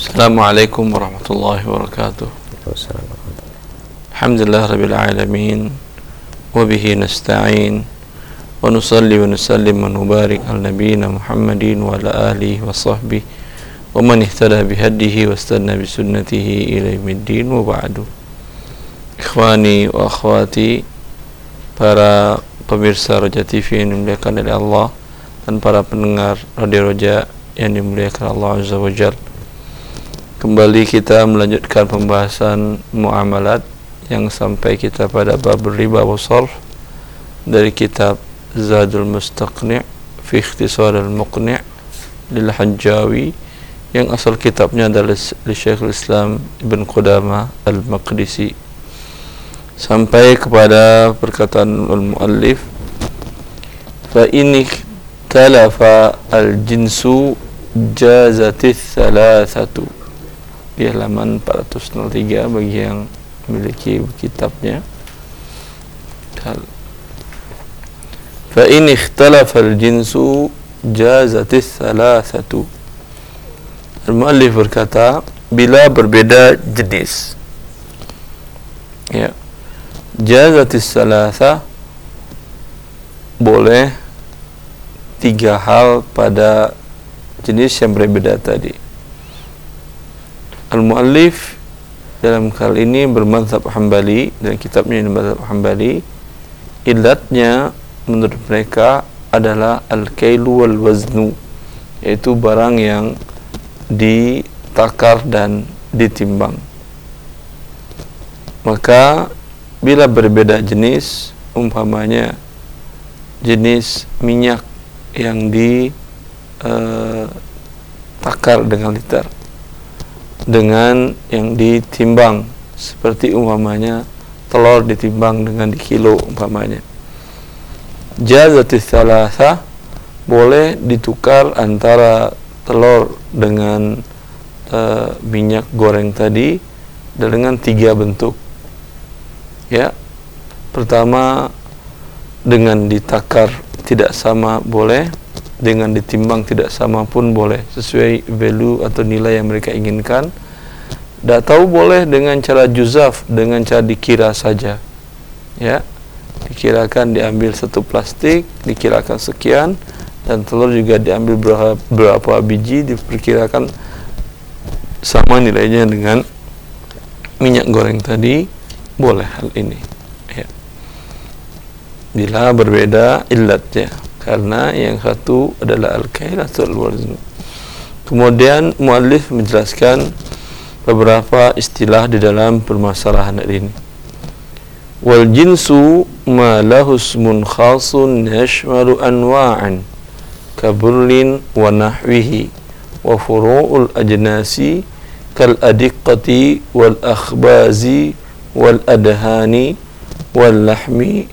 Assalamualaikum warahmatullahi wabarakatuh. Alhamdulillah rabbil alamin wa bihi nasta'in wa nusalli wa nusallim wa nubarik ala nabiyyina Muhammadin wa ala alihi wa sahbihi wa man ihtada bihadihi wa istanna bi sunnatihi ila yaumiddin wa ba'du. Ikhwani wa akhwati, para pemirsa Roja TV yang dimuliakan oleh Allah dan para pendengar Radio Roja yang dimuliakan Allah Azza wa Jalla. Kembali kita melanjutkan pembahasan muamalat yang sampai kita pada bab riba wa sarf dari kitab Zadul Mustaqni' fi Ikhtisar al-Muqni' lil Hajjawi, yang asal kitabnya adalah Syekhul Islam Ibn Qudamah al-Maqdisi, sampai kepada perkataan al-muallif, fa in ikhtalafa al-jinsu jazatis thalathatu, di halaman 403 bagi yang memiliki kitabnya. Fa in ikhtalafa al-jinsu jazatis thalathatu. Al-muallif berkata, bila berbeda jenis, ya, jazatis thalatha, boleh tiga hal pada jenis yang berbeda tadi. Al-muallif dalam hal ini bermadzhab Hambali, dan kitabnya ini mazhab Hambali. Illatnya menurut mereka adalah al-kailu wal waznu, yaitu barang yang ditakar dan ditimbang. Maka bila berbeda jenis, umpamanya jenis minyak yang ditakar dengan liter dengan yang ditimbang, seperti umpamanya telur ditimbang dengan di kilo umpamanya, jazatis thalatha, boleh ditukar antara telur dengan minyak goreng tadi dengan tiga bentuk. Ya, pertama dengan ditakar tidak sama boleh, dengan ditimbang tidak sama pun boleh, sesuai value atau nilai yang mereka inginkan. Tidak tahu boleh dengan cara juzaf, dengan cara dikira saja. Ya, dikirakan diambil satu plastik, dikirakan sekian, dan telur juga diambil berapa biji, diperkirakan sama nilainya dengan minyak goreng tadi, boleh hal ini. Ya, bila berbeda illatnya, karena yang satu adalah al-kail atau al-wazn. Kemudian muallif menjelaskan beberapa istilah di dalam permasalahan ini. Wal jinsu ma lahu ismun khasun yashmalu anwa'an kaburlin wa nahwihi wa furu'ul ajnasi kal adiqqati wal akhbazi wal adhani wal lahmi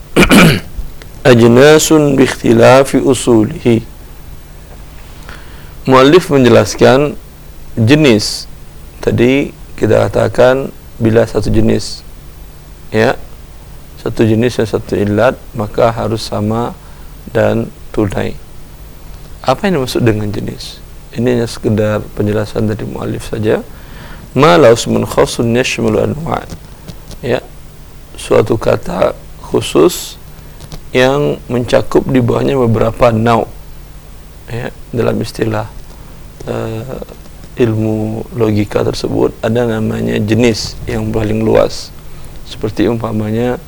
ajnasun biikhtilafi usulihi. Muallif menjelaskan jenis. Tadi kita katakan bila satu jenis, ya, satu jenis dan satu illat, maka harus sama dan tunai. Apa yang dimaksud dengan jenis? Ini hanya sekedar penjelasan dari muallif saja. Ma lahu ismun khasun yashmalu anwa', ya, suatu kata khusus yang mencakup di bawahnya beberapa nau', ya, dalam istilah ilmu logika tersebut ada namanya jenis yang paling luas. Seperti umpamanya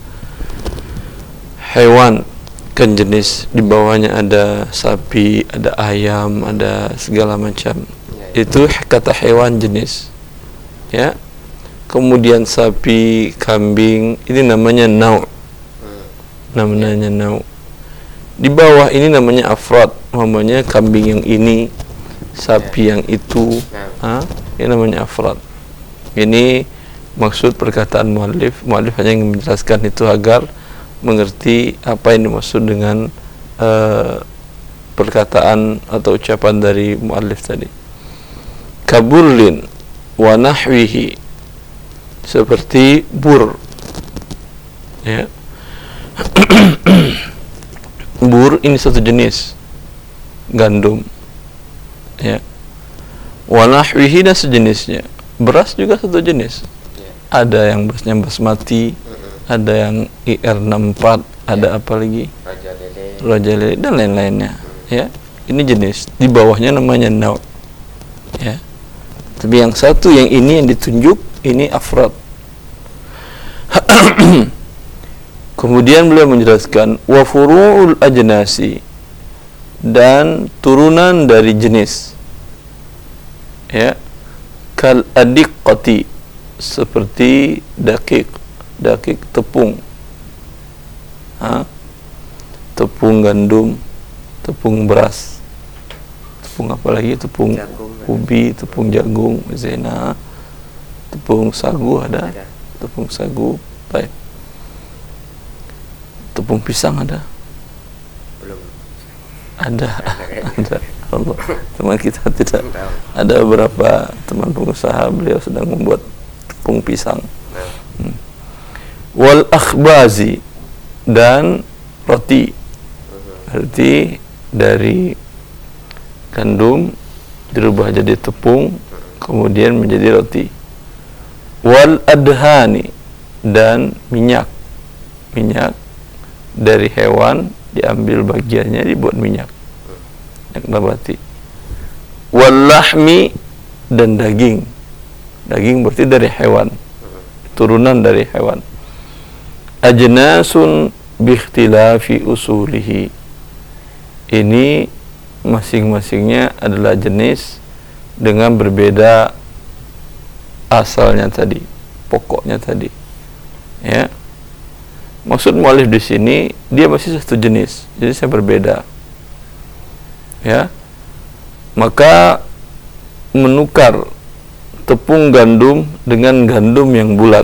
hewan, kan jenis, di bawahnya ada sapi, ada ayam, ada segala macam. Itu kata hewan jenis, ya. Kemudian sapi, kambing, ini namanya nau'. Namanya nau'. Di bawah ini namanya afrad, namanya kambing yang ini, sapi yang itu, ini namanya afrad. Ini maksud perkataan muallif. Muallif hanya ingin menjelaskan itu agar mengerti apa yang dimaksud dengan perkataan atau ucapan dari muallif tadi. Kaburlin wa nahwihi, seperti bur, ya. Bur ini satu jenis gandum, ya. wa nahwihi dan sejenisnya. Beras juga satu jenis. Ada yang berasnya basmati, ada yang IR64, ada apa lagi? Raja Lele dan lain-lainnya. Ya, ini jenis. Di bawahnya namanya naw. Ya. Tapi yang satu yang ini yang ditunjuk ini afrad. Kemudian beliau menjelaskan wa furu'ul ajnasi, dan turunan dari jenis. Ya. Kal adiqqati, seperti dakik tepung. Tepung gandum, tepung beras, tepung apa lagi? Tepung ubi, tepung jagung, misalnya tepung sagu ada. Tepung sagu, baik. Tepung pisang ada? Belum. Ada. Allah, teman kita tidak. Ada beberapa teman pengusaha, beliau sedang membuat tepung pisang. Wal akhbazi, dan roti. Berarti dari gandum dirubah jadi tepung, kemudian menjadi roti. Wal adhani, dan minyak dari hewan diambil bagiannya dibuat minyak nabati. Wal lahmi, dan daging berarti dari hewan, turunan dari hewan. Ajnasun biikhtilafi usulihi, ini masing-masingnya adalah jenis dengan berbeda asalnya tadi, pokoknya tadi. Ya, maksud mu'allif di sini dia masih satu jenis, jadi saya berbeda. Ya, maka menukar tepung gandum dengan gandum yang bulat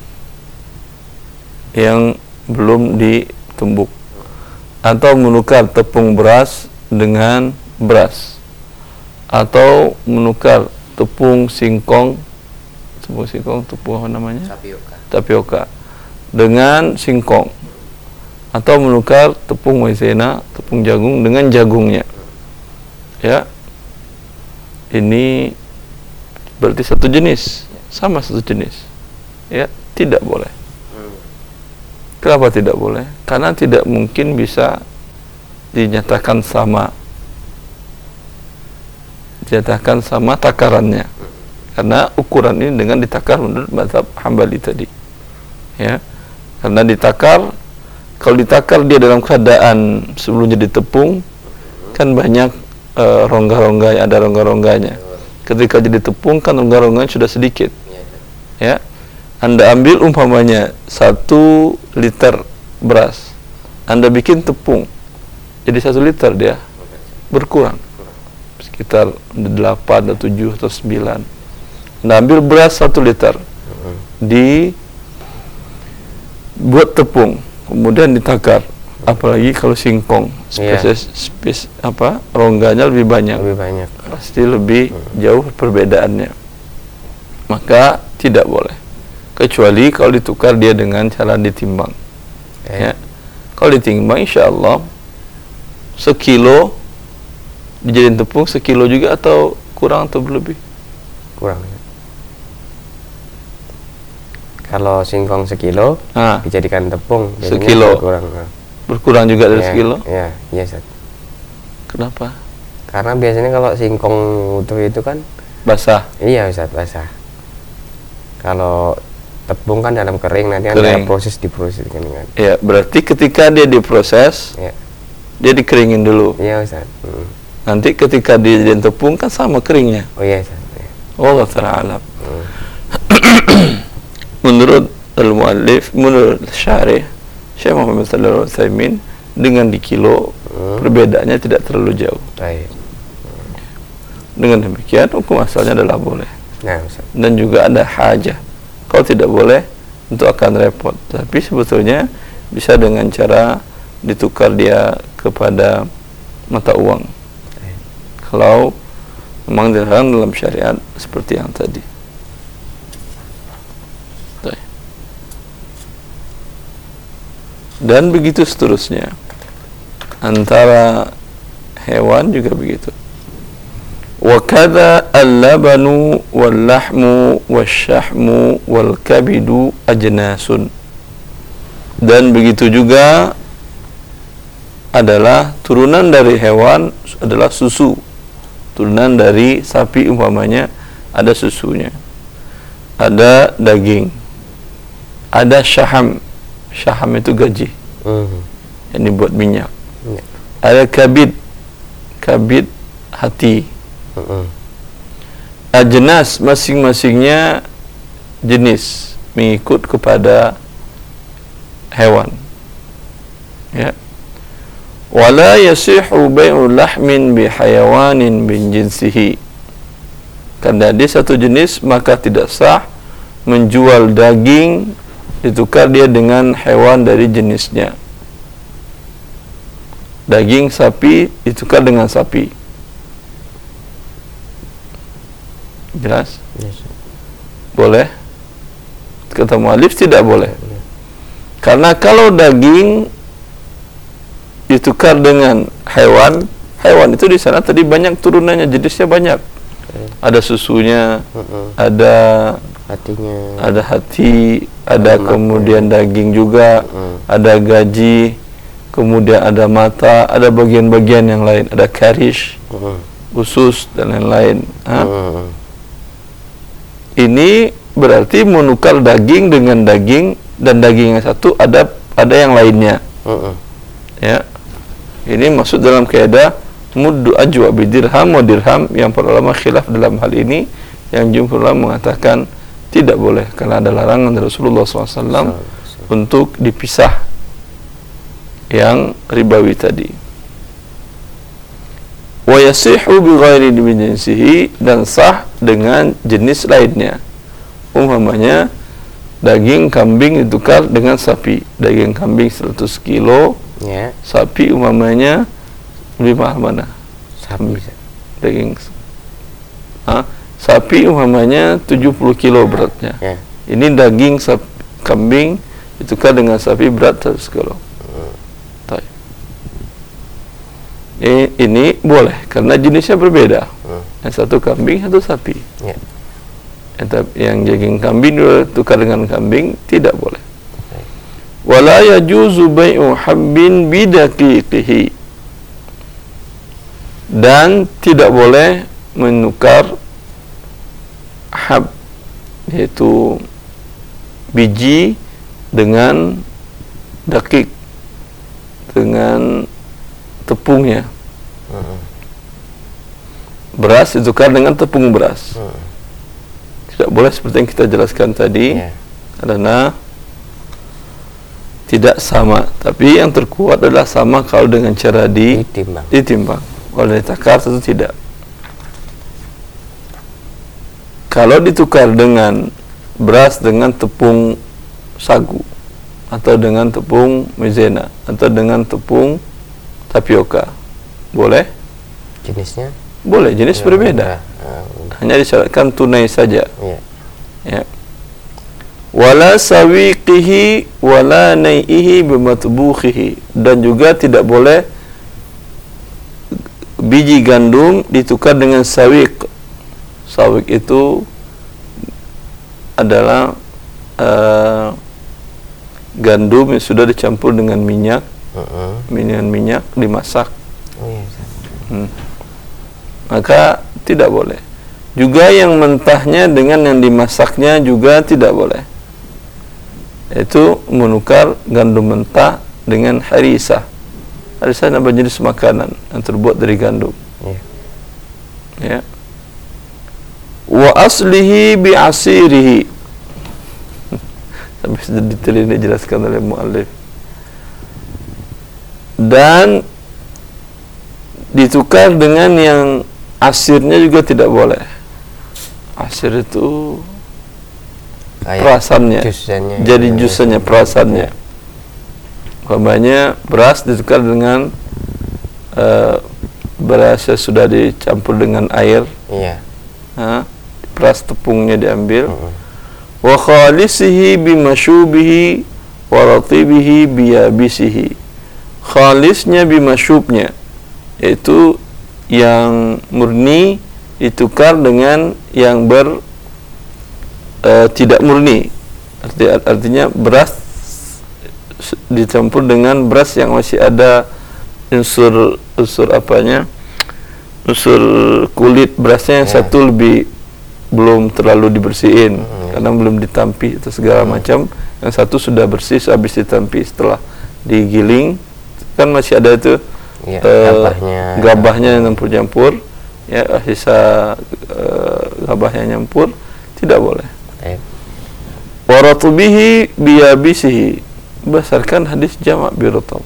yang belum ditumbuk, atau menukar tepung beras dengan beras, atau menukar tepung singkong tepung apa namanya? Tapioka dengan singkong, atau menukar tepung maizena, tepung jagung dengan jagungnya. Ya, ini berarti satu jenis, sama satu jenis. Ya, tidak boleh. Kenapa tidak boleh? Karena tidak mungkin bisa dinyatakan sama takarannya, karena ukuran ini dengan ditakar menurut mazhab Hambali tadi. Ya, karena kalau ditakar dia dalam keadaan sebelum jadi tepung, kan banyak rongga-rongganya, ada rongga-rongganya. Ketika jadi tepung kan rongga-rongganya sudah sedikit. Ya, Anda ambil umpamanya 1 liter beras, Anda bikin tepung jadi 1 liter, dia berkurang sekitar 8 atau 7 atau 9. Anda ambil beras 1 liter, dibuat tepung, kemudian ditakar. Apalagi kalau singkong, rongganya lebih banyak, pasti lebih jauh perbedaannya. Maka tidak boleh, kecuali kalau ditukar dia dengan cara ditimbang. Ya, kalau ditimbang, insya Allah sekilo dijadiin tepung, sekilo juga, atau kurang atau berlebih? Kurang. Kalau singkong sekilo dijadikan tepung sekilo, berkurang juga dari sekilo? Iya, Ustaz. Kenapa? Karena biasanya kalau singkong utuh itu kan basah. Iya, Ustaz, basah. Kalau tepung kan dalam kering, nanti ada diproses kan. Ya, berarti ketika dia diproses, dia dikeringin dulu. Iya, Ustaz. Nanti ketika dia jadi tepung kan sama keringnya. Oh iya, Ustaz. Allah ta'ala. Menurut al-muallif, menurut syarih Syekh Muhammad sallallahu alaihi wasallam, dengan di kilo perbedaannya tidak terlalu jauh. Dengan demikian hukum asalnya adalah boleh. Dan juga ada hajah. Kalau tidak boleh, itu akan repot. Tapi sebetulnya bisa dengan cara ditukar dia kepada mata uang. Kalau memang dilarang dalam syariat seperti yang tadi. Dan begitu seterusnya. Antara hewan juga begitu. Wa kadza al-labanu wal-lahmu wasyahmu wal-kabidu ajnasun. Dan begitu juga adalah turunan dari hewan adalah susu. Turunan dari sapi umpamanya ada susunya. Ada daging. Ada syaham. Syaham itu gaji. Yang dibuat minyak. Ada kabid. Kabid hati. Ajnas, masing-masingnya jenis mengikut kepada hewan. Ya. Wala yasihu bai'u lahmin bi hayawanin bin jinsihi. Karena dia satu jenis maka tidak sah menjual daging ditukar dia dengan hewan dari jenisnya. Daging sapi ditukar dengan sapi. Jelas? Yes. Boleh? Kata mu'alif tidak boleh. Karena kalau daging ditukar dengan hewan, hewan itu di sana tadi banyak turunannya, jenisnya banyak. Ada susunya, ada hatinya, ada hati, ada kemudian daging juga, ada gaji, kemudian ada mata, ada bagian-bagian yang lain, ada karish, usus dan lain-lain. Ini berarti menukar daging dengan daging, dan daging yang satu ada yang lainnya. Ya. Ini masuk dalam kaidah muddu ajwa bidirham wa dirham, yang para ulama khilaf dalam hal ini. Yang jumhur ulama mengatakan tidak boleh karena ada larangan dari Rasulullah SAW untuk dipisah yang ribawi tadi. Wa yasihu bi ghairi jinsihi, dan sah dengan jenis lainnya. Umpamanya daging kambing ditukar dengan sapi. Daging kambing 100 kilo, ya. Sapi umpamanya lebih mahal mana? Sapi. Daging sapi umpamanya 70 kilo beratnya. Ya. Ini daging kambing ditukar dengan sapi berat 100 kilo. Ini boleh karena jenisnya berbeda. Yang satu kambing, satu sapi. Ya. Yang daging kambing ditukar dengan kambing tidak boleh. Wala yajuzu bai'u habbin bidaqiqihi, dan tidak boleh menukar hab, yaitu biji, dengan dakik, dengan tepungnya. Beras ditukar dengan tepung beras. Tidak boleh seperti yang kita jelaskan tadi, karena tidak sama. Tapi yang terkuat adalah sama kalau dengan cara ditimbang. Kalau ditakar tentu tidak. Kalau ditukar dengan beras dengan tepung sagu, atau dengan tepung maizena, atau dengan tepung tapioka, boleh? Jenisnya? Boleh, jenis berbeda. Hanya disyaratkan tunai saja. Ya. Wala sawiqihi wala nai'ihi bimatbukhihi, dan juga tidak boleh biji gandum ditukar dengan sawiq. Sawiq itu adalah gandum yang sudah dicampur dengan minyak, minyak dimasak. Maka tidak boleh. Juga yang mentahnya dengan yang dimasaknya juga tidak boleh. Itu menukar gandum mentah dengan harisah. Harisah adalah jenis makanan yang terbuat dari gandum. Ya. Wa aslihi bi asirihi. Sampai sedetail ini dijelaskan oleh muallif. Dan ditukar dengan yang asirnya juga tidak boleh. Asir itu perasannya, jadi jusnya, perasannya. Umpamanya beras ditukar dengan beras yang sudah dicampur dengan air. Beras tepungnya diambil. Wa khalisihi bimashubihi wa ratibihi biyabisihi. Khalisnya bimasyubnya, yaitu yang murni ditukar dengan yang tidak murni. Artinya beras dicampur dengan beras yang masih ada unsur kulit berasnya, yang satu belum terlalu dibersihin karena belum ditampi atau segala macam, yang satu sudah bersih habis ditampi, setelah digiling kan masih ada itu gabahnya yang campur, ya sisa gabahnya nyampur, tidak boleh. Waratubihi biyabisihi, berdasarkan hadis jamak birutab.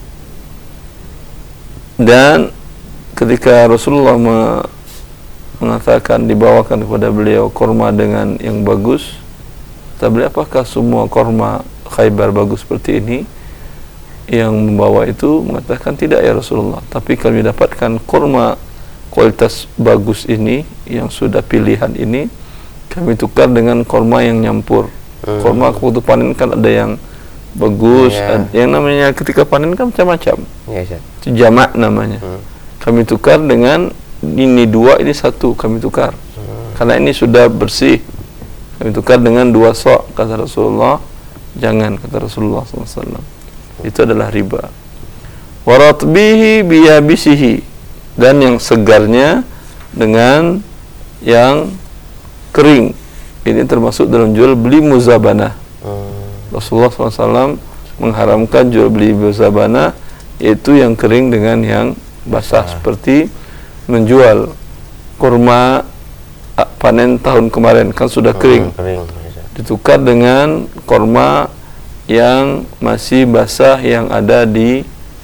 Dan ketika Rasulullah mengatakan, dibawakan kepada beliau korma dengan yang bagus, kata beliau, apakah semua korma Khaybar bagus seperti ini? Yang membawa itu mengatakan, tidak ya Rasulullah, tapi kami dapatkan korma kualitas bagus ini, yang sudah pilihan ini, kami tukar dengan korma yang nyampur. Korma waktu panen kan ada yang bagus, yang namanya ketika panen kan macam-macam, itu jamak namanya. Kami tukar dengan ini 2, ini 1, kami tukar karena ini sudah bersih, kami tukar dengan 2 sok, kata Rasulullah. Jangan, kata Rasulullah SAW, itu adalah riba. Waratbihi biyabisihi, dan yang segarnya dengan yang kering, ini termasuk dalam jual beli muzabanah. Rasulullah SAW mengharamkan jual beli muzabanah, yaitu yang kering dengan yang basah, seperti menjual kurma panen tahun kemarin kan sudah kering, ditukar dengan kurma yang masih basah yang ada di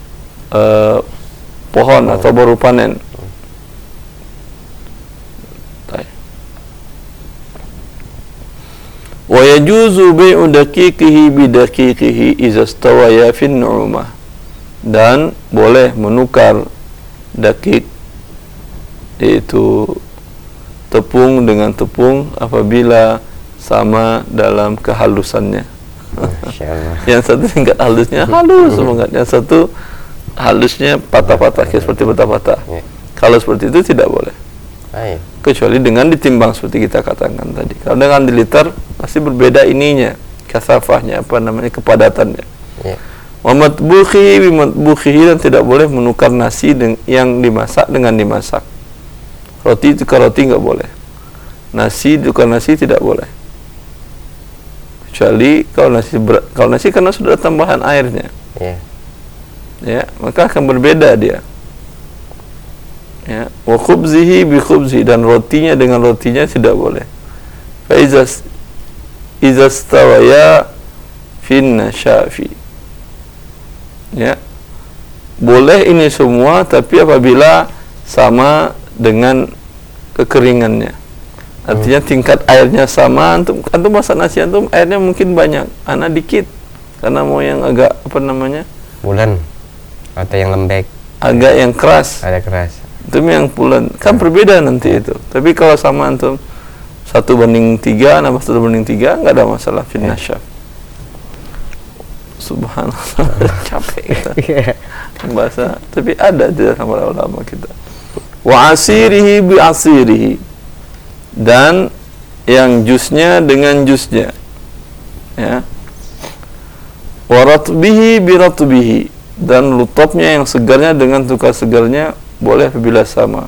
pohon atau baru panen. Wa yajuzu bai'u daqiqihi bidaqiqihi idza stawaya fi an-nu'umah, dan boleh menukar dakik, yaitu tepung dengan tepung, apabila sama dalam kehalusannya. Yang satu tingkat halusnya halus banget, yang satu halusnya patah-patah, seperti patah-patah. Kalau seperti itu tidak boleh, kecuali dengan ditimbang seperti kita katakan tadi. Kalau dengan di liter pasti berbeda ininya, kasafahnya, kepadatannya. Wa matbukhi bi matbukhi, dan tidak boleh menukar nasi yang dimasak dengan dimasak. Roti tukar roti enggak boleh. Nasi tukar nasi tidak boleh. Kecuali kalau nasi karena sudah ada tambahan airnya. Ya, maka akan berbeda dia. Ya, wa khubzihi bi khubzi, dan rotinya dengan rotinya tidak boleh. Fa iza stawaya fin nashafi. Ya, boleh ini semua, tapi apabila sama dengan kekeringannya. Artinya tingkat airnya sama. Antum masak nasi, antum airnya mungkin banyak, ana dikit, karena mau yang agak bulan atau yang lembek, agak yang keras, ada keras, itu yang pulen kan berbeda nanti itu. Tapi kalau sama antum 1:3, nama 1:3, nggak ada masalah fin nasyaf. Subhanallah, capek kita bahasa, tapi ada di dalam ulama kita. Wa asirihi bi asirihi, dan yang jusnya dengan jusnya, ya. Wa ratbihi bi ratbihi, dan lutopnya yang segarnya dengan tukar segarnya boleh apabila sama.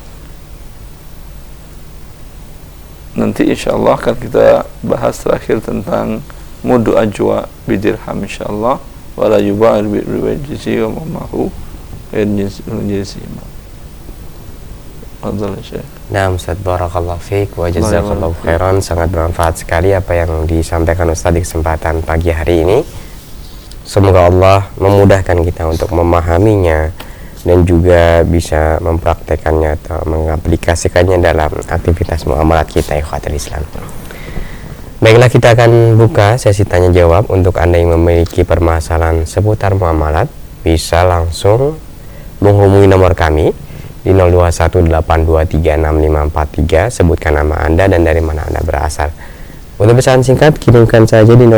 Nanti insyaallah akan kita bahas terakhir tentang mudu ajwa bidirham insyaallah, wala yuba'ir biwajhi wa ma'hu jinsi. Nah, Ustaz, barakallahu fiik wa jazakallahu khairan. Sangat bermanfaat sekali apa yang disampaikan Ustaz di kesempatan pagi hari ini. Semoga Allah memudahkan kita untuk memahaminya dan juga bisa mempraktekannya atau mengaplikasikannya dalam aktivitas muamalat kita, ikhwatul Islam. Baiklah, kita akan buka sesi tanya jawab. Untuk Anda yang memiliki permasalahan seputar muamalat, bisa langsung menghubungi nomor kami di 0218236543. Sebutkan nama Anda dan dari mana Anda berasal. Untuk pesan singkat, kirimkan saja di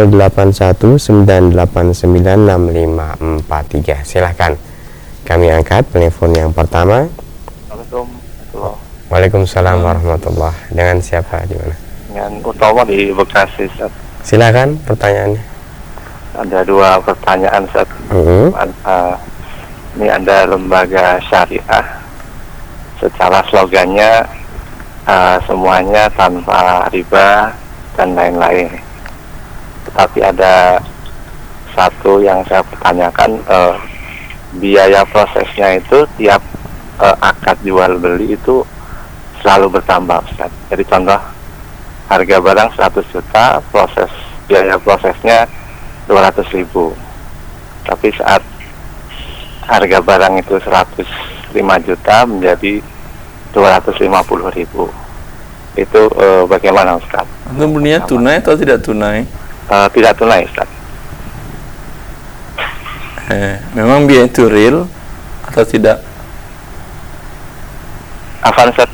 0819896543. Silahkan, kami angkat telepon yang pertama. Assalamualaikum. Waalaikumsalam warahmatullah. Dengan siapa di mana? Dengan Utomo di Bekasi, Ustaz. Silakan pertanyaannya. Ada 2 pertanyaan, Ustaz. Ini ada lembaga syariah. Secara slogannya semuanya tanpa riba dan lain-lain. Tetapi ada satu yang saya pertanyakan, biaya prosesnya itu tiap akad jual beli itu selalu bertambah, Ustaz. Jadi contoh, harga barang 100 juta, biaya prosesnya 200.000. Tapi saat harga barang itu 105 juta menjadi 250.000. Itu bagaimana, Ustaz? Itu belinya tunai atau tidak tunai? Tidak tunai, Ustaz. Memang biaya itu real atau tidak? Apa, Ustaz?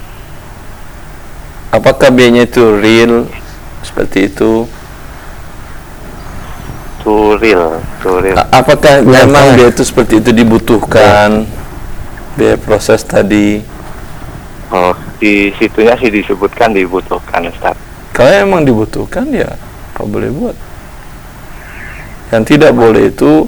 Apakah biayanya itu real seperti itu? To real. Apakah memang biaya itu seperti itu dibutuhkan? Biaya proses tadi? Oh, di situnya sih disebutkan dibutuhkan, Ustaz. Kalau emang dibutuhkan ya apa boleh buat. Yang tidak boleh itu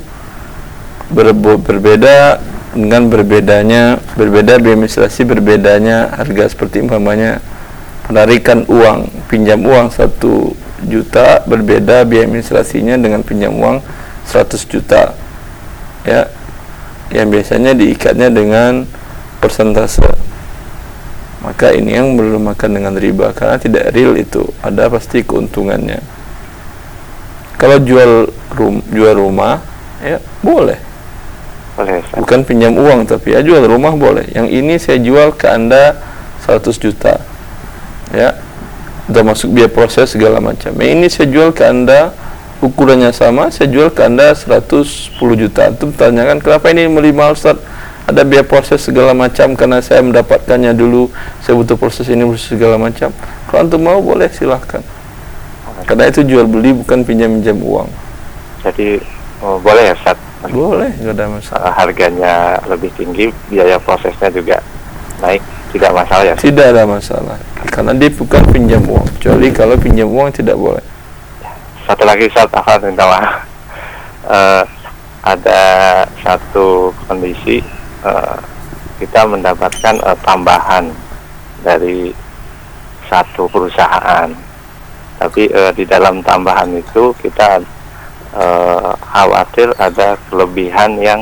berbeda dengan berbeda biaya administrasi, berbedanya harga, seperti umpamanya penarikan uang, pinjam uang 1 juta berbeda biaya administrasinya dengan pinjam uang 100 juta, ya, yang biasanya diikatnya dengan persentase. Maka ini yang bermakan dengan riba, karena tidak real, itu ada pasti keuntungannya. Kalau jual rumah ya boleh, bukan pinjam uang, tapi ya jual rumah boleh. Yang ini saya jual ke Anda 100 juta, ya, udah masuk biaya proses segala macam. Yang ini saya jual ke Anda, ukurannya sama, saya jual ke Anda 110 juta. Itu pertanyakan, kenapa ini mahal, Ustaz? Ada biaya proses segala macam, karena saya mendapatkannya dulu, saya butuh proses ini, proses segala macam. Kalau antum mau boleh, silahkan. Karena itu jual beli, bukan pinjam uang. Jadi boleh ya, Ustaz? Boleh, nggak ada masalah. Harganya lebih tinggi, biaya prosesnya juga naik, tidak masalah ya? Tidak ada masalah, karena dia bukan pinjam uang. Kecuali kalau pinjam uang tidak boleh. Satu lagi, Ustaz, minta maaf. Ada satu kondisi, kita mendapatkan tambahan dari satu perusahaan, tapi di dalam tambahan itu kita khawatir ada kelebihan yang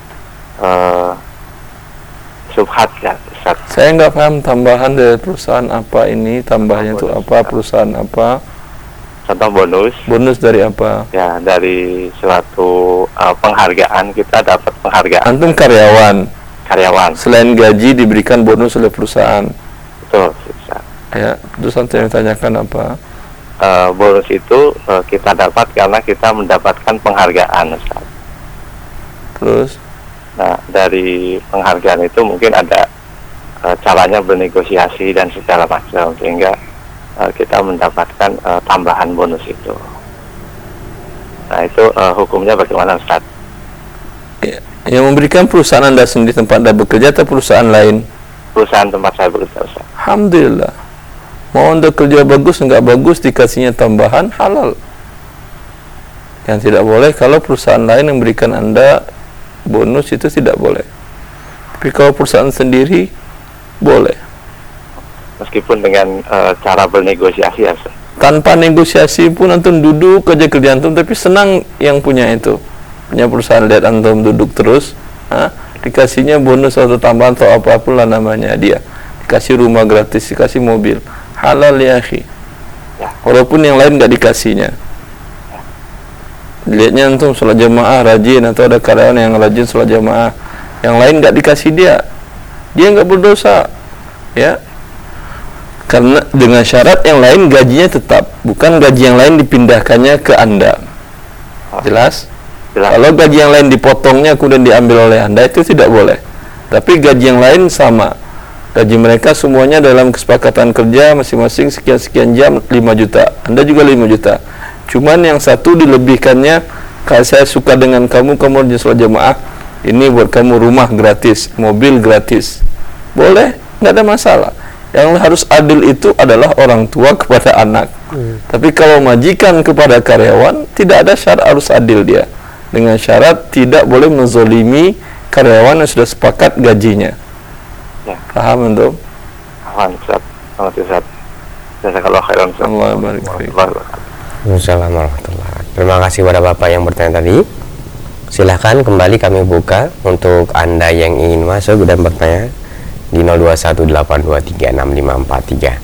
subhat, ya, Ustaz. Saya nggak paham tambahan dari perusahaan apa ini, tambahnya itu apa, perusahaan apa? Contoh bonus dari apa? Ya, dari suatu penghargaan, kita dapat penghargaan. Antum karyawan. Selain gaji diberikan bonus oleh perusahaan. Betul, Ustaz. Ya, terus antum yang tanyakan apa? Bonus itu kita dapat karena kita mendapatkan penghargaan, Ustaz. Terus? Nah, dari penghargaan itu mungkin ada caranya bernegosiasi dan segala macam, sehingga kita mendapatkan tambahan bonus itu. Nah, itu hukumnya bagaimana, Ustaz? Ya, yang memberikan perusahaan Anda sendiri tempat Anda bekerja atau perusahaan lain? Perusahaan tempat saya bekerja, Ustaz. Alhamdulillah. Mau Anda kerja bagus enggak bagus, dikasihnya tambahan, halal. Yang tidak boleh kalau perusahaan lain yang memberikan Anda bonus, itu tidak boleh. Tapi kalau perusahaan sendiri boleh. Meskipun dengan cara bernegosiasi, ya, Ustaz. Tanpa negosiasi pun antum duduk kerja antum, tapi senang yang punya itu. Punya perusahaan lihat antum duduk terus, dikasihnya bonus atau tambahan atau apapun lah namanya dia. Dikasih rumah gratis, dikasih mobil. Halal ya, akhi. Walaupun yang lain enggak dikasihnya. Lihatnya antum sholat jamaah rajin, atau ada karyawan yang rajin sholat jamaah, yang lain enggak dikasih dia enggak berdosa, ya. Karena dengan syarat yang lain gajinya tetap, bukan gaji yang lain dipindahkannya ke Anda. Jelas? Kalau gaji yang lain dipotongnya kemudian diambil oleh Anda, itu tidak boleh. Tapi gaji yang lain sama. Gaji mereka semuanya dalam kesepakatan kerja masing-masing sekian-sekian jam 5 juta. Anda juga 5 juta. Cuman yang satu dilebihkannya, kalau saya suka dengan kamu rajin sholat jamaah, ini buat kamu rumah gratis, mobil gratis. Boleh, nggak ada masalah. Yang harus adil itu adalah orang tua kepada anak. Tapi kalau majikan kepada karyawan, tidak ada syarat harus adil dia. Dengan syarat tidak boleh menzolimi karyawan yang sudah sepakat gajinya. Ya. Paham antum? Paham, Ustaz. Selamat Ustaz. Jazakallahu khairan, Ustaz. Allah barik fiik. Waalaikumsalam warahmatullahi wabarakatuh. Terima kasih kepada Bapak yang bertanya tadi. Silahkan kembali kami buka untuk Anda yang ingin masuk dan bertanya di 0218236543.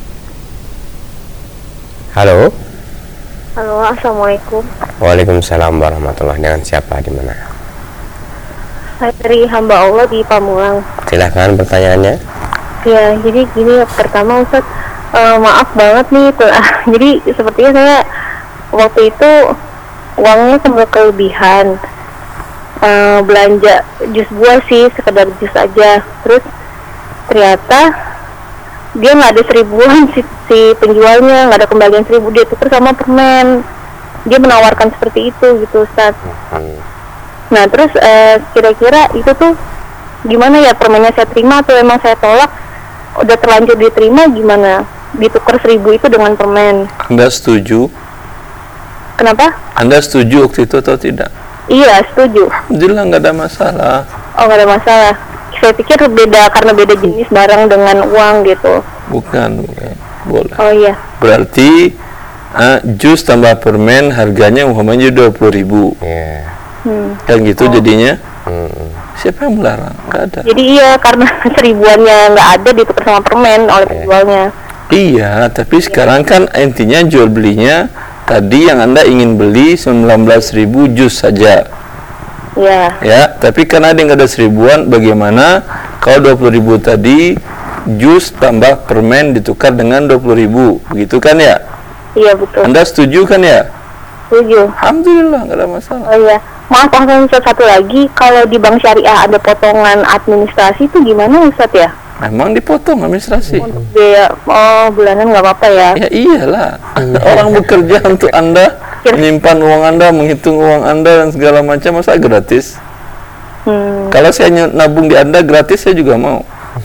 Halo. Halo, assalamualaikum. Waalaikumsalam warahmatullahi wabarakatuh. Dengan siapa, di mana? Saya dari hamba Allah di Pamulang. Silahkan pertanyaannya. Ya, jadi gini, pertama Ustaz, maaf banget nih, jadi sepertinya saya waktu itu uangnya sampai kelebihan, belanja jus buah sih, sekedar jus aja. Terus ternyata dia nggak ada 1000-an si penjualnya, nggak ada kembalian 1000, dia tuker sama permen. Dia menawarkan seperti itu gitu, Ustaz. Nah terus kira-kira itu tuh gimana ya, permennya saya terima atau emang saya tolak? Udah terlanjur diterima, gimana? Ditukar 1000 itu dengan permen. Anda setuju? Kenapa? Anda setuju waktu itu atau tidak? Iya, setuju. Alhamdulillah, nggak ada masalah. Oh, nggak ada masalah. Saya pikir beda karena beda jenis barang dengan uang gitu. Bukan. Boleh. Oh iya. Berarti jus tambah permen harganya umpamanya 20.000. Iya. Kan gitu jadinya. Siapa yang melarang? Nggak ada. Jadi iya, karena 1000-annya nggak ada, ditukar sama permen oleh penjualnya. Iya, tapi sekarang kan intinya jual belinya tadi yang Anda ingin beli 19.000 jus saja. Iya. Ya, tapi karena ada yang ada 1000-an, bagaimana kalau 20.000 tadi jus tambah permen ditukar dengan 20.000, begitu kan ya? Iya, betul. Anda setuju kan ya? Setuju. Alhamdulillah, nggak ada masalah. Oh iya. Maaf, Ustaz, satu lagi, kalau di bank syariah ada potongan administrasi itu gimana, Ustaz ya? Memang dipotong administrasi. Untuk biaya bulanan nggak apa-apa ya? Ya iyalah, orang bekerja untuk Anda, menyimpan uang Anda, menghitung uang Anda dan segala macam, masa gratis? Kalau saya nabung di Anda gratis, saya juga mau.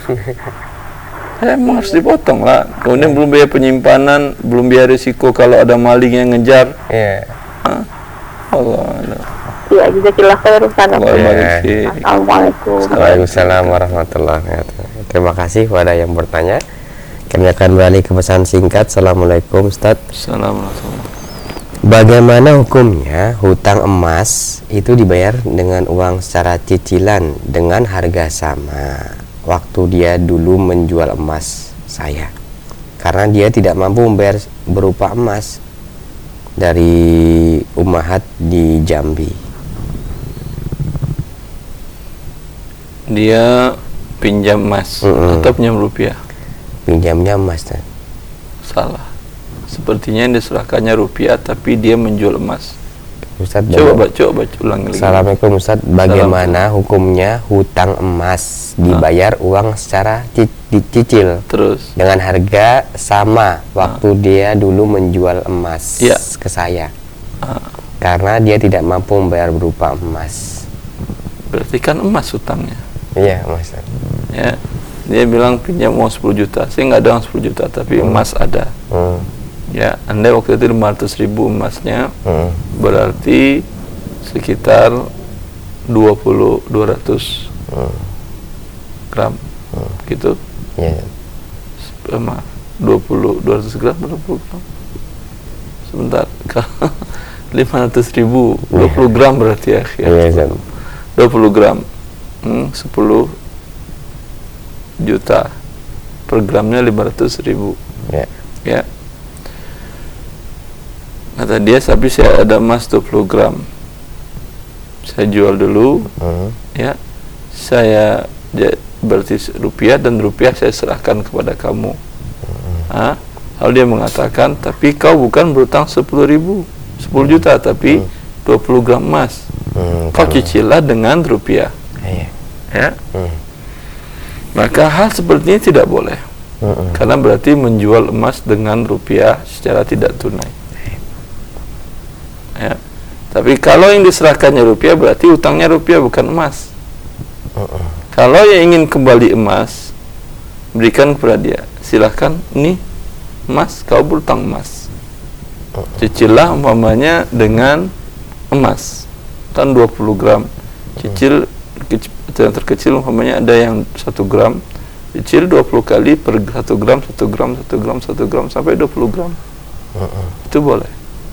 Emang harus dipotong lah. Kemudian belum biaya penyimpanan, belum biaya risiko kalau ada maling yang ngejar. Iya. Allah. Iya, jazakallahu khairan, Ustaz. Assalamualaikum. Waalaikumsalam warahmatullahi wabarakatuh. Terima kasih kepada yang bertanya. Kami akan beralih ke pesan singkat. Assalamualaikum, Ustaz. Assalamualaikum. Bagaimana hukumnya hutang emas itu dibayar dengan uang secara cicilan dengan harga sama waktu dia dulu menjual emas saya, karena dia tidak mampu membayar berupa emas dari Ummahat di Jambi. Dia pinjam emas atau pinjam rupiah? Pinjamnya emas, dan salah. Sepertinya yang diserahkannya rupiah, tapi dia menjual emas. Ustaz, coba ulang lagi. Assalamualaikum, Ustaz. Bagaimana hukumnya hutang emas dibayar uang secara dicicil terus dengan harga sama waktu dia dulu menjual emas ke saya, karena dia tidak mampu membayar berupa emas? Berarti kan emas hutangnya. Iya, emas. Ya, dia bilang pinjam uang 10 juta. Saya nggak ada uang 10 juta, tapi emas ada. Ya, Anda waktu itu 500.000 emasnya, berarti sekitar 200 gram, gitu. Iya. 200 gram, 20 gram. Sebentar, 500.000, 20 gram berarti ya. Iya, 20 gram, 10 juta per gramnya 500.000. Ya. Kata dia, tapi saya ada emas 20 gram, saya jual dulu. Ya, saya berarti rupiah, dan rupiah saya serahkan kepada kamu. Lalu dia mengatakan, tapi kau bukan berutang 10 juta, tapi 20 gram emas. Kau cicilah dengan rupiah. Ya. Maka hal seperti ini tidak boleh, karena berarti menjual emas dengan rupiah secara tidak tunai. Ya. Tapi kalau yang diserahkannya rupiah, berarti utangnya rupiah bukan emas. Kalau yang ingin kembali emas, berikan kepada dia. silahkan, nih emas, kau berutang emas, cicillah umpamanya dengan emas, kan 20 gram, cicil yang terkecil umpamanya ada yang 1 gram, cicil 20 kali per 1 gram, 1 gram, 1 gram, 1 gram sampai 20 gram. Itu boleh.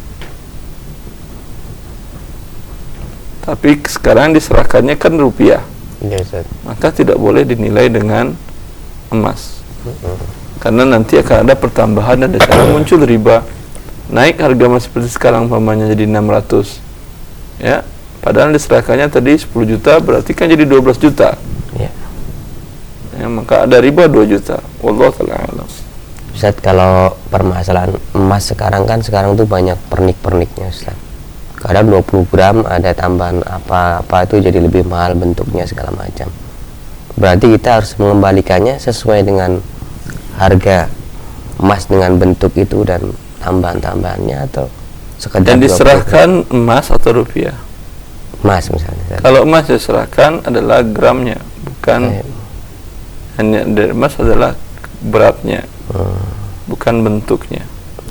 Tapi sekarang diserahkannya kan rupiah, maka tidak boleh dinilai dengan emas, karena nanti akan ada pertambahan dan di sana muncul riba, naik harga emas seperti sekarang umpamanya jadi 600, ya, padahal diserahkannya tadi 10 juta, berarti kan jadi 12 juta, ya, maka ada riba 2 juta. Wallahu ta'ala alam. Ustaz, kalau permasalahan emas sekarang tuh banyak pernik-perniknya Ustaz. Kadang 20 gram ada tambahan apa itu jadi lebih mahal bentuknya segala macam. Berarti kita harus mengembalikannya sesuai dengan harga emas dengan bentuk itu dan tambahan-tambahannya, atau sekedar. Dan diserahkan emas atau rupiah? Emas misalnya. Kalau emas diserahkan adalah gramnya, bukan hanya dari emas, adalah beratnya, bukan bentuknya.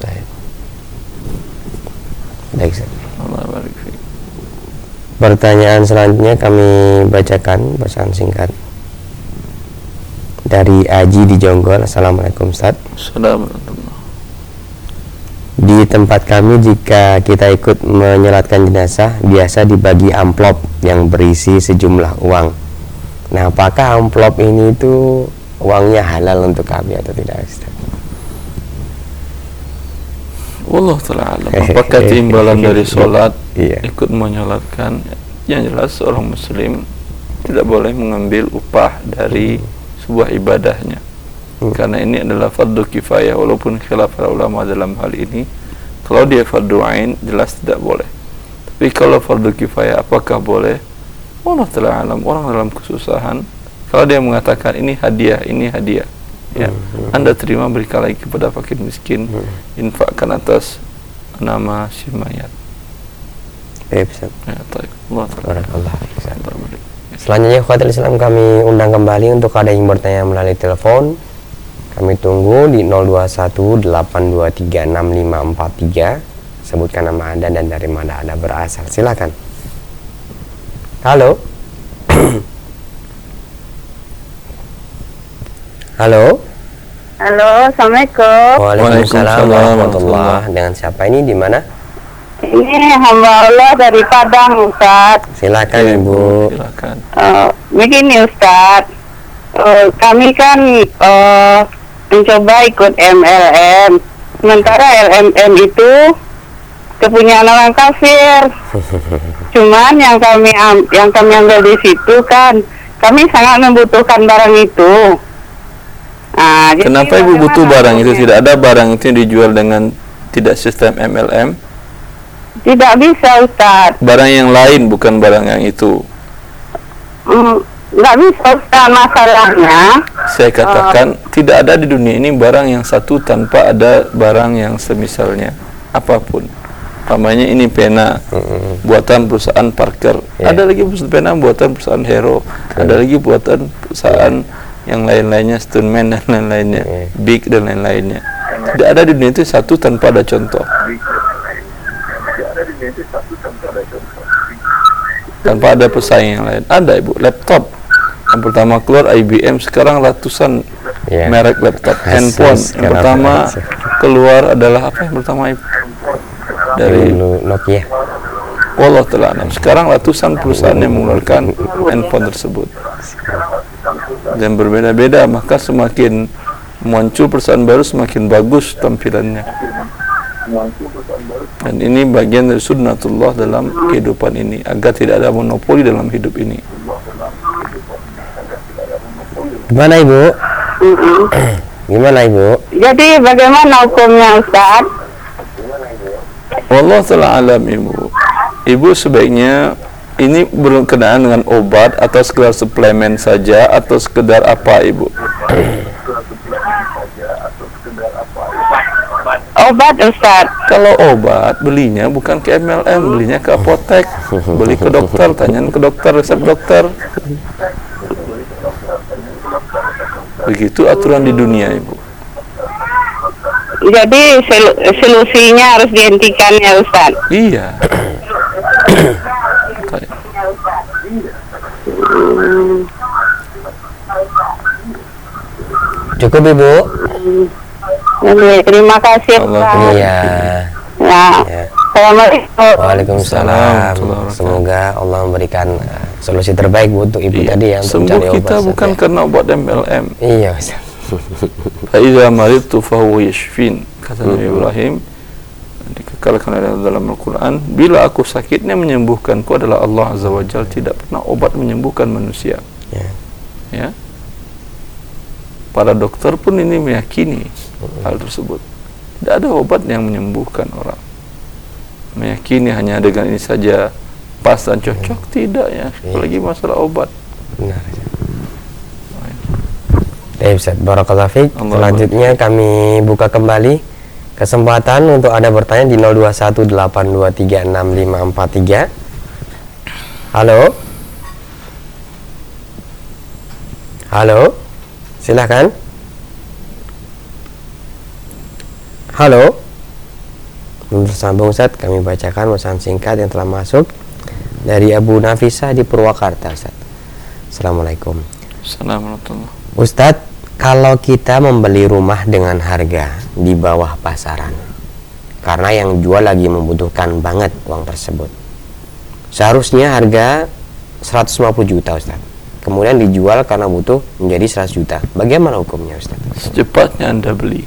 Baik, pertanyaan selanjutnya kami bacakan pesan singkat dari Aji di Jonggol. Assalamualaikum Ustaz. Assalamualaikum. Di tempat kami jika kita ikut menyolatkan jenazah biasa dibagi amplop yang berisi sejumlah uang. Nah, apakah amplop ini itu uangnya halal untuk kami atau tidak Ustaz? Allah ta'ala alam. Apakah timbalan dari sholat ikut menyolatkan? Yang jelas seorang muslim tidak boleh mengambil upah dari sebuah ibadahnya, karena ini adalah fardu kifayah, walaupun khilaf para ulama dalam hal ini. Kalau dia fardu ain jelas tidak boleh, tapi kalau fardu kifayah apakah boleh? Allah ta'ala alam. Orang dalam kesusahan, kalau dia mengatakan ini hadiah, ya, Anda terima, berikan lagi kepada fakir miskin, infakkan atas nama si mayat. Ya, Allah. Selanjutnya Khawatir Islam kami undang kembali untuk ada yang bertanya melalui telepon. Kami tunggu di 0218236543. Sebutkan nama Anda dan dari mana Anda berasal. Silakan. Halo. Halo, Assalamualaikum. Waalaikumsalam warahmatullahi. Dengan siapa ini, di mana? Ini hamba Allah dari Padang, Ustaz. Silakan Ibu. Silakan. Begini Ustaz, kami kan mencoba ikut MLM. Sementara LMM itu kepunyaan orang kafir. Cuman yang kami ambil di situ kan, kami sangat membutuhkan barang itu. Nah, kenapa Ibu butuh barang itu? Tidak ada barang itu yang dijual dengan tidak sistem MLM? Tidak bisa Ustaz. Barang yang lain, bukan barang yang itu. Nggak bisa Ustaz, masalahnya. Saya katakan tidak ada di dunia ini barang yang satu tanpa ada barang yang semisalnya apapun. Namanya ini pena buatan perusahaan Parker, ada lagi pena buatan perusahaan Hero, ada lagi buatan perusahaan yang lain-lainnya, Stoneman dan lain-lainnya, Big dan lain-lainnya. Tidak ada di dunia itu satu tanpa ada contoh. Tanpa ada pesaing yang lain. Ada Ibu, laptop yang pertama keluar IBM, sekarang ratusan merek laptop. Handphone yang pertama keluar adalah apa yang pertama Ibu? Dari Nokia. Allah ta'ala. Sekarang ratusan perusahaan yang mengeluarkan handphone tersebut. Dan berbeda-beda, maka semakin muncul perusahaan baru semakin bagus tampilannya. Dan ini bagian dari sunnatullah dalam kehidupan ini, agar tidak ada monopoli dalam hidup ini. Gimana Ibu? Gimana Ibu? Jadi bagaimana hukumnya Ustaz? Wallahu ta'ala alam Ibu. Ibu sebaiknya ini berkenaan dengan obat atau sekedar suplemen saja atau sekedar apa Ibu? Obat Ustaz. Kalau obat belinya bukan ke MLM, belinya ke apotek, beli ke dokter, tanyain ke dokter, resep dokter. Begitu aturan di dunia Ibu. Jadi solusinya harus dihentikan ya Ustaz. Iya. Cukup Ibu. Terima kasih Ustaz. Iya. Ya. Assalamualaikum. Waalaikumsalam. Semoga Allah memberikan solusi terbaik untuk Ibu tadi ya untuk sembuh mencari obat. kita bukan karena obat MLM. Iya Ustaz. Fa iza maridtu fa huwa yashfin, kata Nabi Ibrahim, dikekalkan dalam Al-Quran, bila aku sakitnya menyembuhkanku adalah Allah Azza wa Jalla, tidak pernah obat menyembuhkan manusia. Ya. Para dokter pun ini meyakini hal tersebut. Tidak ada obat yang menyembuhkan orang. Meyakini hanya dengan ini saja pas dan cocok, tidak ya. Apalagi masalah obat. Benar. Baik Ustaz, barakallahu fiik. Selanjutnya kami buka kembali kesempatan untuk Anda bertanya di 0218236543. Halo. Halo. Silakan. Halo. Belum tersambung Ustaz, kami bacakan pesan singkat yang telah masuk dari Abu Nafisah di Purwakarta Ustaz. Assalamualaikum. Assalamualaikum. Ustadz, kalau kita membeli rumah dengan harga di bawah pasaran karena yang jual lagi membutuhkan banget uang tersebut, seharusnya harga 150 juta Ustadz, kemudian dijual karena butuh menjadi 100 juta, bagaimana hukumnya Ustadz? Secepatnya Anda beli.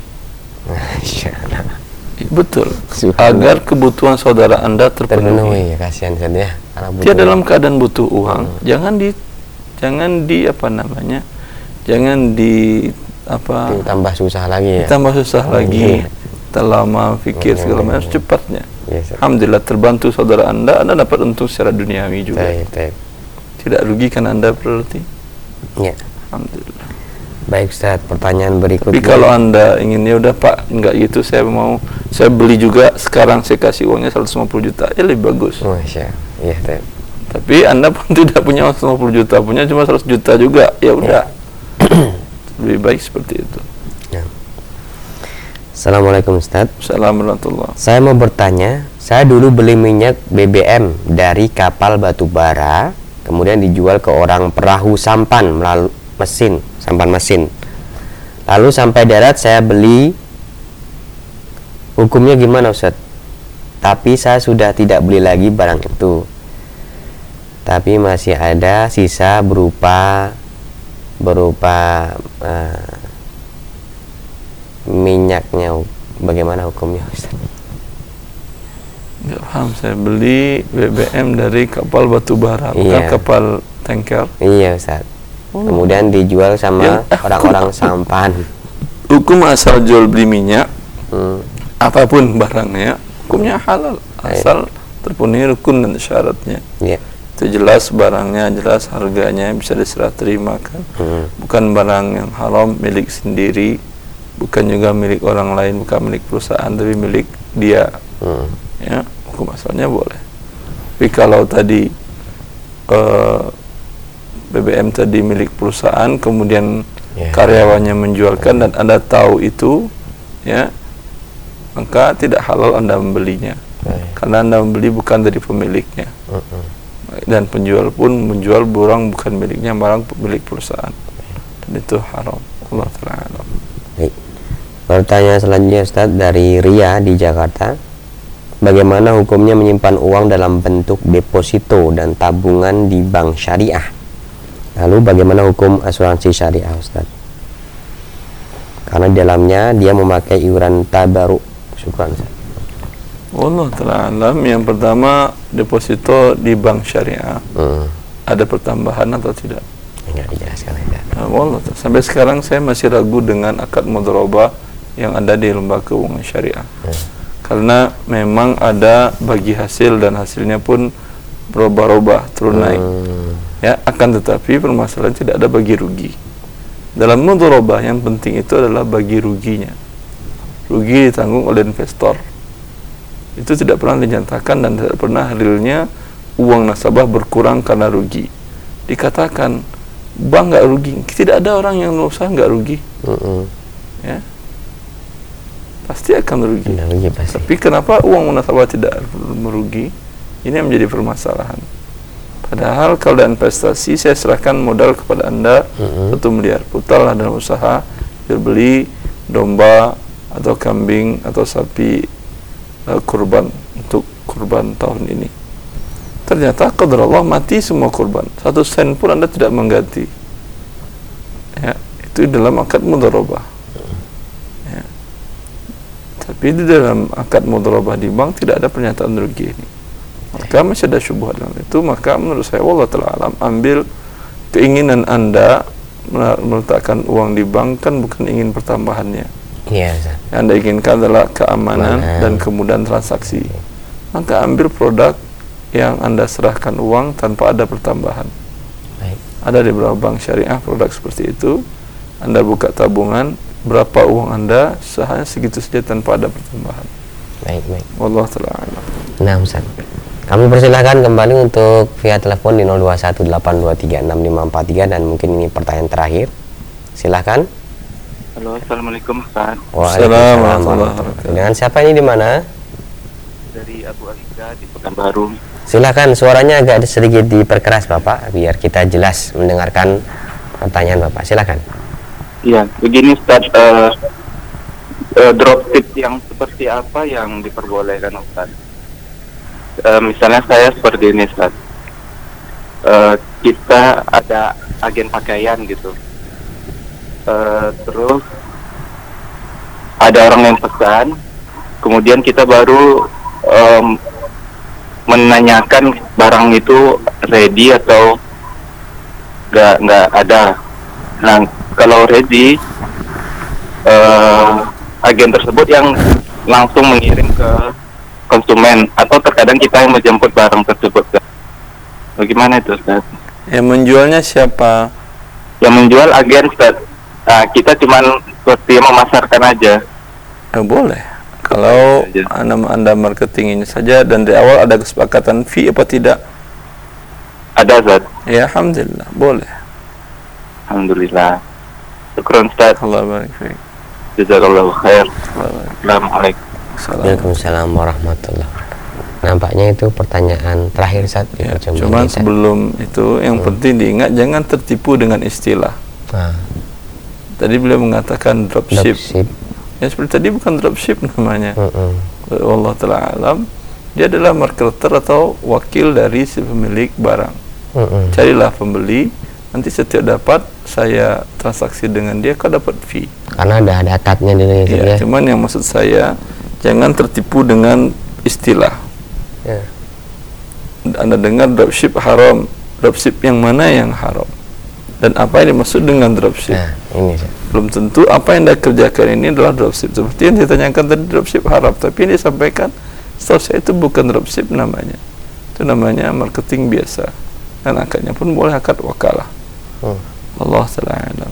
Betul, agar kebutuhan saudara Anda terpenuhi. Ya, kasihan Ustadz ya, dia dalam keadaan butuh uang, jangan di apa namanya, jangan tambah susah lagi ya. Tambah susah lagi. Terlama pikir segala macam, cepatnya. Alhamdulillah terbantu saudara Anda dapat untung secara duniawi juga. Tidak rugi kan Anda berarti? Ya. Alhamdulillah. Baik Ustaz, pertanyaan berikutnya. Tapi kalau Anda ingin, ya udah Pak, enggak gitu, saya beli juga sekarang, saya kasih uangnya 150 juta, ya lebih bagus. Masya. Iya, tapi Anda pun tidak punya 150 juta, punya cuma 100 juta juga, ya udah. Lebih baik seperti itu. Ya. Assalamualaikum Ustaz. Assalamualaikum. Saya mau bertanya, saya dulu beli minyak BBM dari kapal batubara, kemudian dijual ke orang perahu sampan melalui sampan mesin. Lalu sampai darat saya beli, hukumnya gimana Ustaz? Tapi saya sudah tidak beli lagi barang itu, tapi masih ada sisa berupa minyaknya, bagaimana hukumnya Ustaz? Nggak paham, saya beli BBM dari kapal batubara, bukan kapal tanker. Iya Ustaz. Kemudian dijual sama orang-orang sampan. Hukum asal jual beli minyak, apapun barangnya, hukumnya halal asal terpenuhi rukun dan syaratnya. Itu jelas barangnya, jelas harganya, bisa diserah terima kan. Bukan barang yang haram milik sendiri, bukan juga milik orang lain, bukan milik perusahaan, tapi milik dia. Ya, hukum asalnya boleh. Tapi kalau tadi BBM tadi milik perusahaan, kemudian karyawannya menjualkan dan Anda tahu itu, ya, maka tidak halal Anda membelinya. Karena Anda membeli bukan dari pemiliknya. Dan penjual pun menjual barang bukan miliknya, barang milik perusahaan, dan itu haram. Allah Ta'ala. Baik. Pertanyaan selanjutnya Ustaz dari Ria di Jakarta. Bagaimana hukumnya menyimpan uang dalam bentuk deposito dan tabungan di bank syariah? Lalu bagaimana hukum asuransi syariah Ustaz? Karena di dalamnya dia memakai iuran tabaruk. Syukran Ustaz. Allah Ta'ala. Yang pertama, deposito di bank syariah ada pertambahan atau tidak? Enggak dijelaskan aja. Allah, sampai sekarang saya masih ragu dengan akad mudharabah yang ada di lembaga keuangan syariah. Karena memang ada bagi hasil dan hasilnya pun berubah-ubah, turun naik. Ya, akan tetapi permasalahan tidak ada bagi rugi. Dalam mudharabah yang penting itu adalah bagi ruginya. Rugi ditanggung oleh investor. Itu tidak pernah dinyatakan dan tidak pernah realnya uang nasabah berkurang karena rugi. Dikatakan bank nggak rugi, tidak ada orang yang usaha nggak rugi. Ya, pasti akan merugi. Pasti. Tapi kenapa uang munasabah tidak merugi? Ini yang menjadi permasalahan. Padahal kalau ada investasi, saya serahkan modal kepada Anda 1 miliar, putarlah dalam usaha, jual beli domba atau kambing atau sapi kurban untuk kurban tahun ini. Ternyata qadarullah mati semua kurban, 1 sen pun Anda tidak mengganti. Ya, itu dalam akad mudharabah. Ya. Tapi di dalam akad mudharabah di bank tidak ada pernyataan rugi ini. Maka masih ada syubhat dalam itu. Maka menurut saya wallahu ta'ala alam, ambil keinginan Anda meletakkan uang di bank kan bukan ingin pertambahannya. Iya, Yang Anda inginkan adalah keamanan dan kemudahan transaksi. Maka ambil produk yang Anda serahkan uang tanpa ada pertambahan. Baik. Ada di beberapa bank syariah produk seperti itu. Anda buka tabungan, berapa uang Anda hanya segitu saja tanpa ada pertambahan. Baik. Wallahu ta'ala a'lam. Nah, Ustaz, kami persilahkan kembali untuk via telepon di 0218236543 dan mungkin ini pertanyaan terakhir. Silahkan. Halo, assalamualaikum Ustaz. Waalaikumsalam warahmatullahi wabarakatuh. Dengan siapa ini, di mana? Dari Abu Alika di Pekanbaru. Silakan, suaranya agak sedikit diperkeras Bapak, biar kita jelas mendengarkan pertanyaan Bapak. Silakan. Iya, begini Ustaz, dropship yang seperti apa yang diperbolehkan Ustaz? Misalnya saya seperti ini Ustaz, kita ada agen pakaian gitu, terus ada orang yang pesan, kemudian kita baru menanyakan barang itu ready atau nggak ada. Nah, kalau ready, agen tersebut yang langsung mengirim ke konsumen atau terkadang kita yang menjemput barang tersebut. Bagaimana itu, Ustaz? Yang menjualnya siapa? Yang menjual agen, Ustaz. Nah, kita cuma seperti memasarkan aja. Boleh. Kalau anda marketing ini saja dan dari awal ada kesepakatan fee apa tidak? Ada, Ustaz. Ya, alhamdulillah, boleh. Alhamdulillah. Syukran, Ustaz. Allah barik fiik. Jazakallahu khair. Assalamualaikum. Waalaikumsalam warahmatullahi wabarakatuh. Nampaknya itu pertanyaan terakhir Ustaz. Ya, cuman sebelum itu yang penting diingat jangan tertipu dengan istilah. Tadi beliau mengatakan dropship. Ya seperti tadi bukan dropship namanya. Allah ta'ala alam, dia adalah marketer atau wakil dari si pemilik barang. Carilah pembeli, nanti setiap dapat saya transaksi dengan dia, kau dapat fee. Karena ada atatnya dulu ya. Cuman yang maksud saya jangan tertipu dengan istilah. Anda dengar dropship haram, dropship yang mana yang haram? Dan apa yang dimaksud dengan dropship? Ini belum tentu apa yang Anda kerjakan ini adalah dropship. Seperti yang ditanyakan tadi, dropship haram, tapi yang disampaikan setahu saya itu bukan dropship namanya. Itu namanya marketing biasa. Dan akadnya pun boleh akad wakalah. Allah ta'ala.